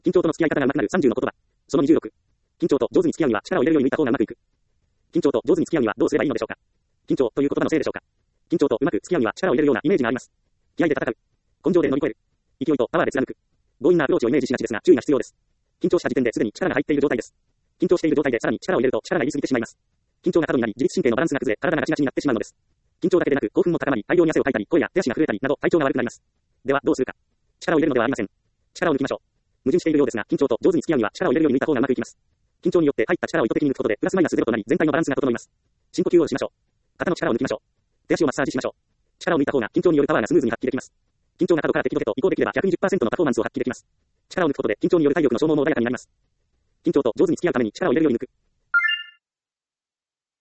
緊張との付き合い方が上手くなる30の言葉。その26。緊張と上手に付き合うには力を入れるように抜いた方がうまくいく。緊張と上手に付き合うにはどうすればいいのでしょうか。緊張という言葉のせいでしょうか。緊張とうまく付き合うには力を入れるようなイメージがあります。気合で戦う。根性で乗り越える。勢いとパワーで貫く。強引なアプローチをイメージしがちですが注意が必要です。緊張した時点ですでに力が入っている状態です。緊張している状態でさらに力を入れると力が入りすぎてしまいます。緊張が過度になり自律神経のバランスが崩れ体がガチガチになってしまうのです。緊張だけでなく興奮も高まり大量に汗をかいたり声や手足が震えたりなど体調が悪くなります。ではどうするか。力を入れるのではありません。力を抜きましょう。矛盾しているようですが緊張と上手に付き合うには力を入れるように抜いた方がうまくいきます。緊張によって入った力を意図的に抜くことでプラスマイナスゼロとなり全体のバランスが整います。深呼吸をしましょう。肩の力を抜きましょう。手足をマッサージしましょう。力を抜いた方が緊張によるパワーがスムーズに発揮できます。緊張が角から適度へと移行できれば 120% のパフォーマンスを発揮できます。力を抜くことで緊張による体力の消耗も穏やかになります。緊張と上手に付き合うために力を入れるように抜く。